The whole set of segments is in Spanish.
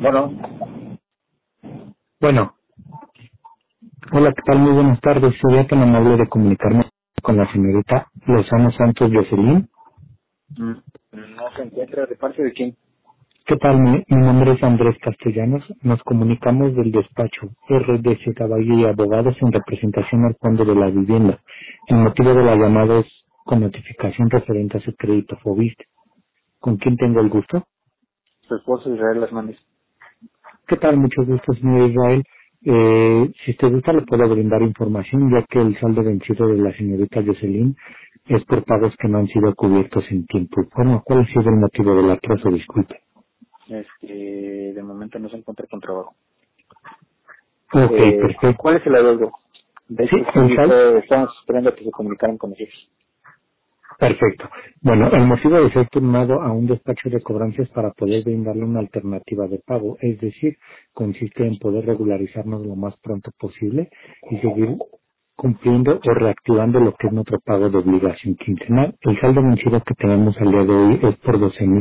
Bueno, Bueno, hola, ¿qué tal? Muy buenas tardes. Sería tan amable de comunicarme con la señorita Lozano Santos Jocelyn. no se encuentra. ¿De parte de quién? ¿Qué tal? Mi nombre es Andrés Castellanos. Nos comunicamos del despacho RDC Caballo y Abogados en representación al Fondo de la Vivienda. El motivo de la llamada es con notificación referente a su crédito Fobist. ¿Con quién tengo el gusto? Su esposo Israel Hernández. ¿Qué tal? Mucho gusto, señor Israel. Si usted gusta, le puedo brindar información, ya que el saldo vencido de la señorita Jocelyn es por pagos que no han sido cubiertos en tiempo y forma. ¿Cuál ha sido el motivo del atraso? Disculpe. De momento no se encuentra con trabajo. Ok, perfecto. ¿Cuál es el adeudo? De Sí, hecho, sí, el saldo. estamos esperando a que se comunicaran con nosotros. Perfecto. Bueno, el motivo de ser turnado a un despacho de cobranzas para poder brindarle una alternativa de pago, es decir, consiste en poder regularizarnos lo más pronto posible y seguir cumpliendo o reactivando lo que es nuestro pago de obligación quincenal. El saldo vencido que tenemos al día de hoy es por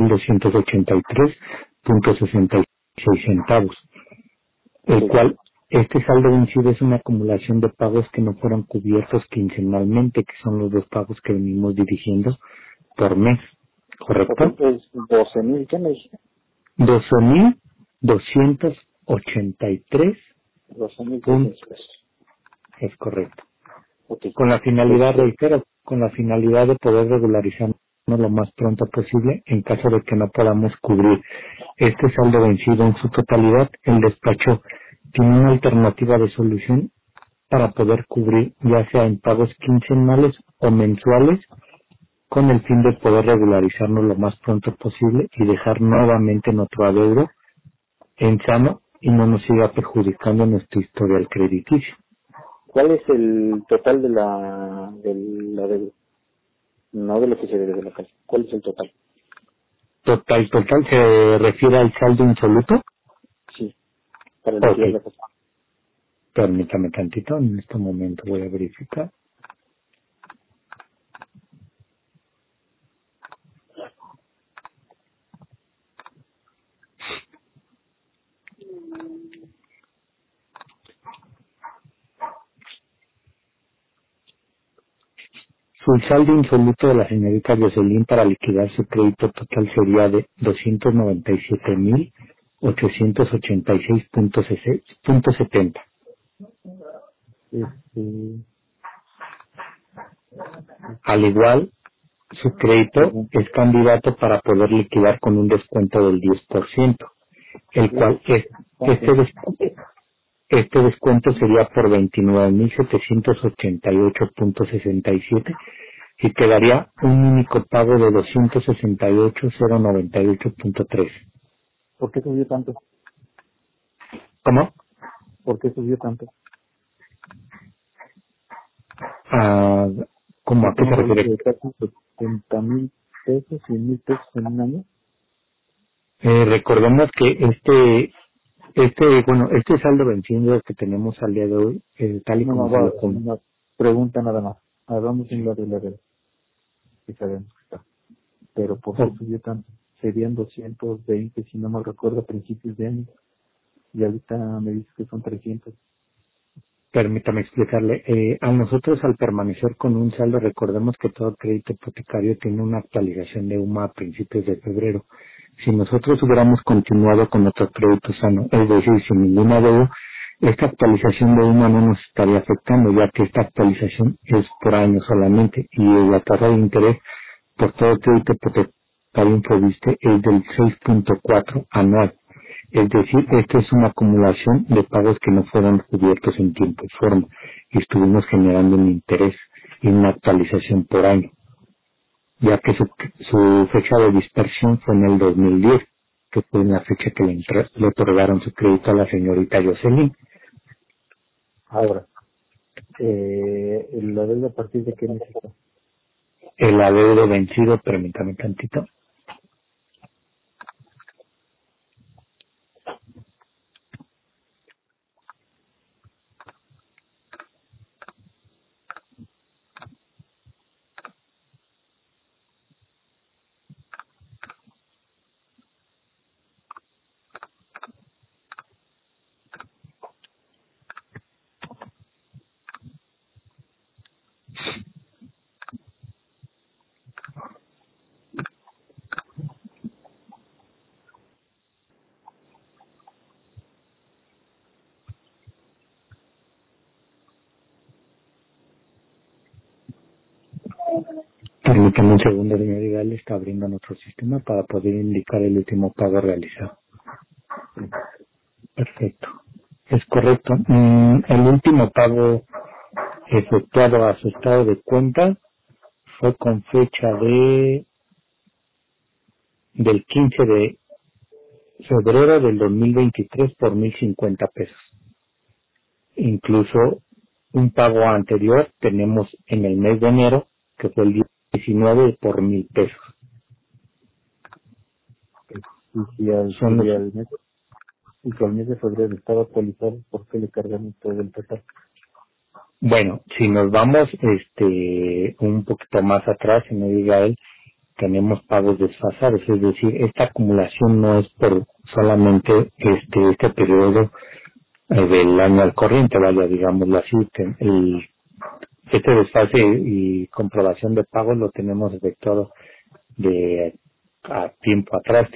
12.283.66 centavos, el Ok, cual este saldo vencido es una acumulación de pagos que no fueron cubiertos quincenalmente, que son los dos pagos que venimos dirigiendo por mes, ok, ¿correcto? es 12,000, ¿qué me dijiste? 12.283 puntos, 12,600 pesos. es correcto. Ok, Con la finalidad, reitero, con la finalidad de poder regularizarnos lo más pronto posible en caso de que no podamos cubrir este saldo vencido en su totalidad. El despacho tiene una alternativa de solución para poder cubrir ya sea en pagos quincenales o mensuales con el fin de poder regularizarnos lo más pronto posible y dejar nuevamente nuestro adeudo en sano y no nos siga perjudicando nuestro historial crediticio. ¿cuál es el total de la deuda? No de lo que se debe de la casa. ¿Cuál es el total? Total, se refiere al saldo insoluto. Sí, para Ok, liquidar la casa. permítame tantito, en este momento voy a verificar. Su saldo insoluto de la señorita Jocelyn para liquidar su crédito total sería de 297.886.70. Este, Al igual, su crédito perdón, es candidato para poder liquidar con un descuento del 10%, el cual ¿cuánto? este descuento sería por 29.788.67 y quedaría un único pago de 268.098.3. ¿Por qué subió tanto? ¿Cómo? ¿Por qué subió tanto? Ah, ¿cómo a qué se Estamos hablando refiere? de casi 70,000 pesos, 100,000 pesos en un año. Recordemos que este saldo vencido que tenemos al día de hoy, tal y No, no, como se va, lo com- una pregunta nada más. ¿A dónde se la de la deuda? Que sabemos que está. Pero ¿por qué oh, subió tanto? Serían 220, si no me recuerdo, a principios de año. Y ahorita me dice que son 300. permítame explicarle, a nosotros al permanecer con un saldo, recordemos que todo crédito hipotecario tiene una actualización de UMA a principios de febrero. Si nosotros hubiéramos continuado con nuestro crédito sano, es decir, sin ninguna deuda, esta actualización de UMA no nos estaría afectando, ya que esta actualización es por año solamente y la tasa de interés por todo crédito hipotecario Infoviste es del 6.4 anual. Es decir, esto es una acumulación de pagos que no fueron cubiertos en tiempo y forma y estuvimos generando un interés y una actualización por año, ya que su fecha de dispersión fue en el 2010, que fue la fecha que le otorgaron su crédito a la señorita Jocelyn. Ahora, la deuda a partir de qué necesito. El adeudo vencido, permítame tantito. Permítame un segundo, señor Igal, está abriendo nuestro sistema para poder indicar el último pago realizado. Perfecto. Es correcto. El último pago efectuado a su estado de cuenta fue con fecha del 15 de febrero del 2023 por 1,050 pesos. Incluso un pago anterior tenemos en el mes de enero, que fue el 19 por 1,000 pesos. Y si al mes de febrero estaba actualizado, ¿por qué le cargamos todo el total? Bueno, si nos vamos un poquito más atrás, en el Israel, tenemos pagos desfasados, es decir, esta acumulación no es por solamente este periodo del año al corriente, vaya, digámoslo así. Este desfase y comprobación de pagos lo tenemos efectuado de a tiempo atrás.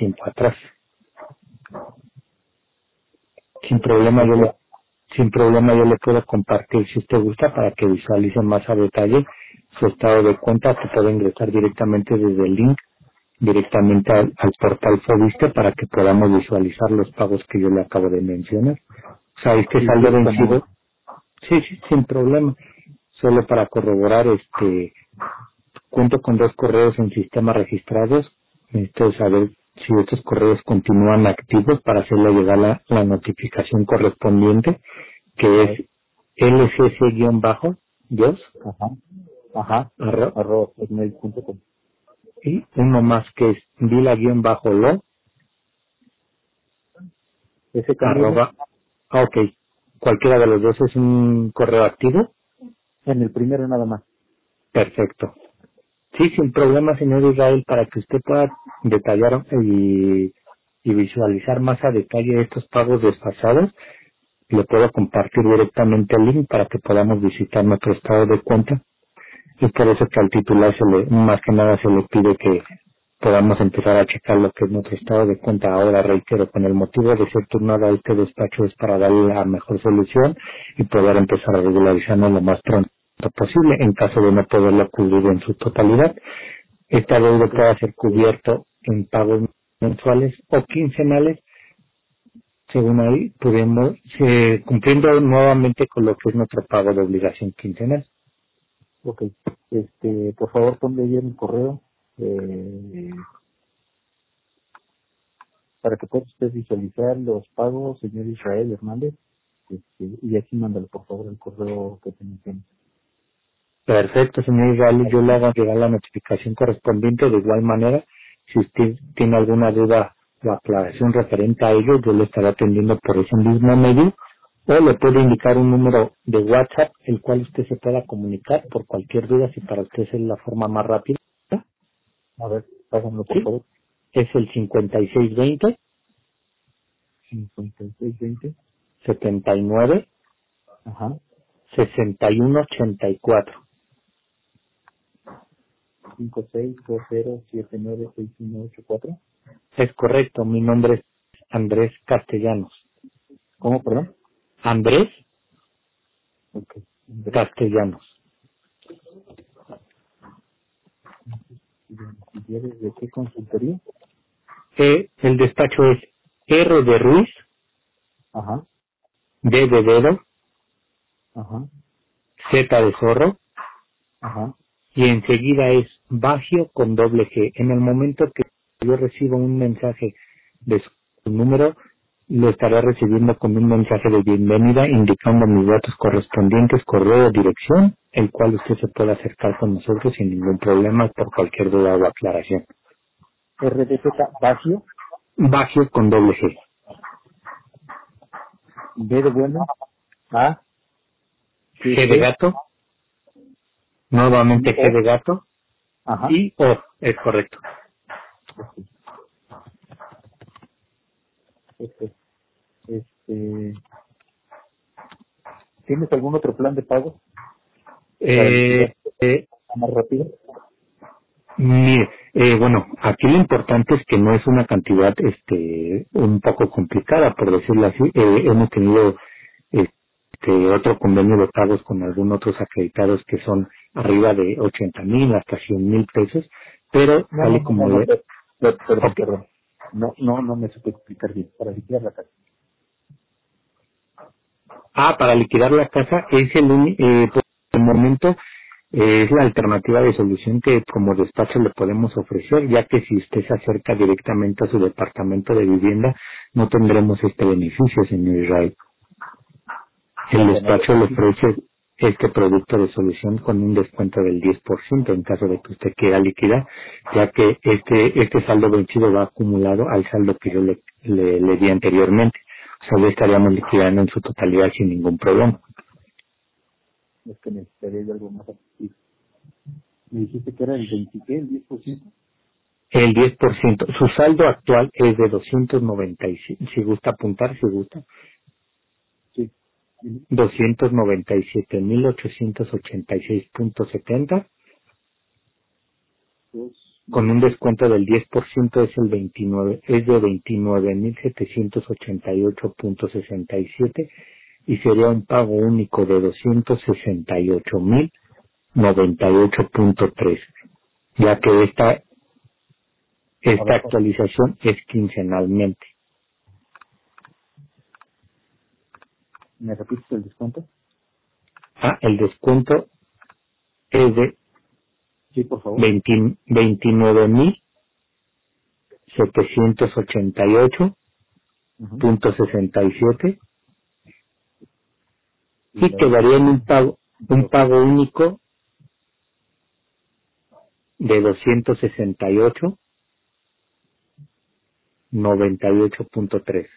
Sin problema yo le puedo compartir, si usted gusta, para que visualice más a detalle su estado de cuenta, que puede ingresar directamente desde el link, directamente al portal Fobiste, para que podamos visualizar los pagos que yo le acabo de mencionar. O sea, este saldo vencido, sí, sin problema. Solo para corroborar, cuento con 2 correos en sistema registrados. Necesito saber si estos correos continúan activos para hacerle llegar la notificación correspondiente, que es lcc-dios @hotmail.com. y uno más que es vila-lo Ese cambio ok, cualquiera de los dos es un correo activo. en el primero nada más. Perfecto. Sí, sin problema, señor Israel, para que usted pueda detallar y visualizar más a detalle estos pagos desfasados, le puedo compartir directamente el link para que podamos visitar nuestro estado de cuenta. Y por eso que al titular más que nada se le pide que podamos empezar a checar lo que es nuestro estado de cuenta. Ahora reitero, con el motivo de ser turnado a este despacho es para darle la mejor solución y poder empezar a regularizarnos lo más pronto posible. En caso de no poderlo cubrir en su totalidad, esta deuda puede ser cubierto en pagos mensuales o quincenales, según ahí podemos, cumpliendo nuevamente con lo que es nuestro pago de obligación quincenal. Ok. Por favor, ponle ahí en el correo para que pueda usted visualizar los pagos, señor Israel Hernández, y aquí mándalo, por favor, el correo que te mencioné. Perfecto, señor Israel, yo le hago llegar la notificación correspondiente. De igual manera, si usted tiene alguna duda o aclaración referente a ello, yo le estaré atendiendo por ese mismo medio, o le puedo indicar un número de WhatsApp, el cual usted se pueda comunicar por cualquier duda, si para usted es la forma más rápida. A ver, pásamelo, por Sí, favor. es el 5620 5620. 79 Ajá. 6184. 5620796184. Es correcto, mi nombre es Andrés Castellanos. ¿Cómo, perdón? Andrés Ok. Castellanos. ¿Y eres de qué consultoría? El despacho es R de Ruiz, Ajá. D de dedo, Ajá. Z de zorro, Ajá. y enseguida es Bagio con doble G. En el momento que yo reciba un mensaje de su número, lo estaré recibiendo con un mensaje de bienvenida indicando mis datos correspondientes, correo, dirección, el cual usted se puede acercar con nosotros sin ningún problema por cualquier duda o aclaración. RDZ Bagio, Bagio con doble G. B de bueno, A, G de gato, nuevamente G de gato, ajá. y O, es correcto. Ok. ¿Tienes algún otro plan de pago más rápido? Mire, bueno, aquí lo importante es que no es una cantidad un poco complicada, por decirlo así. Hemos tenido otro convenio de pagos con algunos otros acreditados que son arriba de 80,000 hasta 100,000 pesos, pero tal y como perdón. No me supe explicar bien. Para liquidar la casa. para liquidar la casa es por el momento es la alternativa de solución que como despacho le podemos ofrecer, ya que si usted se acerca directamente a su departamento de vivienda, no tendremos este beneficio, señor Israel. El despacho le ofrece este producto de solución con un descuento del 10% en caso de que usted quiera liquidar, ya que este saldo vencido va acumulado al saldo que yo le di anteriormente. O sea, lo estaríamos liquidando en su totalidad sin ningún problema. Es que necesitaría yo algo más activo. Me dijiste que era el 20, el 10%. El 10%. Su saldo actual es de 297. Si gusta apuntar, si gusta. Sí. 297,886.70. Con un descuento del 10% es de 29,788.67 y sería un pago único de 268,098.3, ya que esta actualización es quincenalmente. ¿Me repites el descuento? El descuento es de sí, por favor. 29,788.67 y quedaría en un pago único de 268,98.3.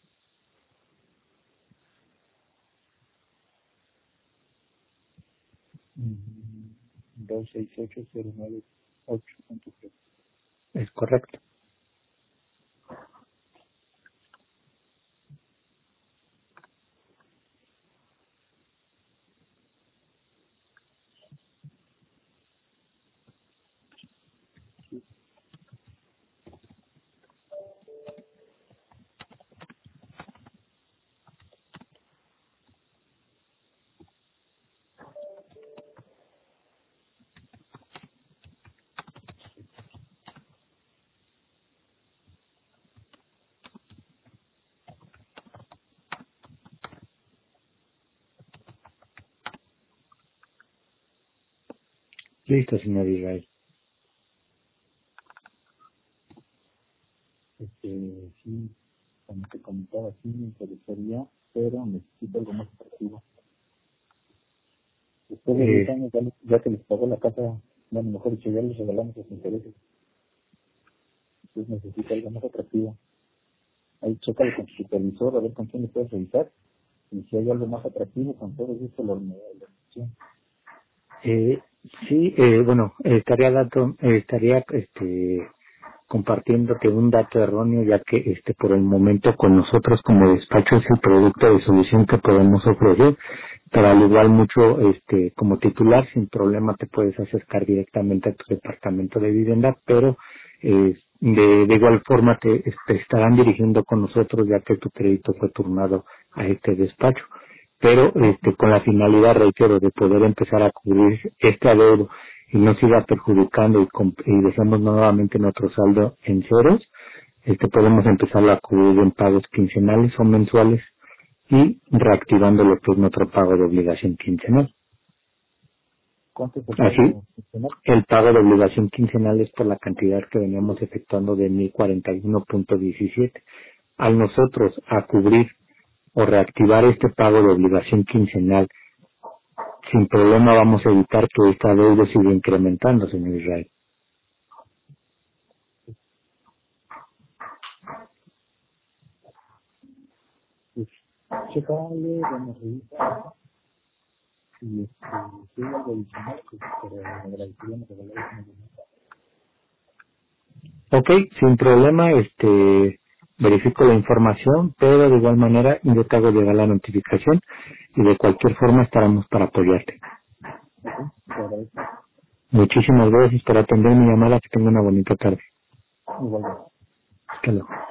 Mm, 268,098.3. Es correcto. Listo, señor Israel. Sí, como te comentaba, sí me interesaría, pero necesito algo más atractivo. Después de 10 años, ya que les pagó la casa, bueno, mejor dicho, ya les regalamos los intereses. Entonces necesito algo más atractivo. Ahí chécale con tu supervisor, a ver con quién le puedes revisar. Y si hay algo más atractivo, con todo esto la organización. Sí, bueno, estaría compartiéndote un dato erróneo, ya que por el momento con nosotros como despacho es el producto de solución que podemos ofrecer, pero al igual mucho como titular sin problema te puedes acercar directamente a tu departamento de vivienda, pero de igual forma te estarán dirigiendo con nosotros, ya que tu crédito fue turnado a este despacho, pero con la finalidad, reitero, de poder empezar a cubrir este adeudo y no siga perjudicando y dejemos nuevamente nuestro saldo en ceros, podemos empezar a cubrir en pagos quincenales o mensuales y reactivando lo que es nuestro pago de obligación quincenal. ¿Cuánto es el Así, pago quincenal? el pago de obligación quincenal es por la cantidad que veníamos efectuando de 1,041.17. Al nosotros a cubrir o reactivar este pago de obligación quincenal, sin problema vamos a evitar que esta deuda siga incrementando, señor Israel. Pues, chécale, vamos a revisar. Y si hay algo adicional, pues te agradeceríamos regalar ese dinero. Ok, sin problema, verifico la información, pero de igual manera yo te hago llegar la notificación y de cualquier forma estaremos para apoyarte. Ok, te agradezco. Muchísimas gracias por atender mi llamada, que tenga una bonita tarde. Igualmente. Hasta luego.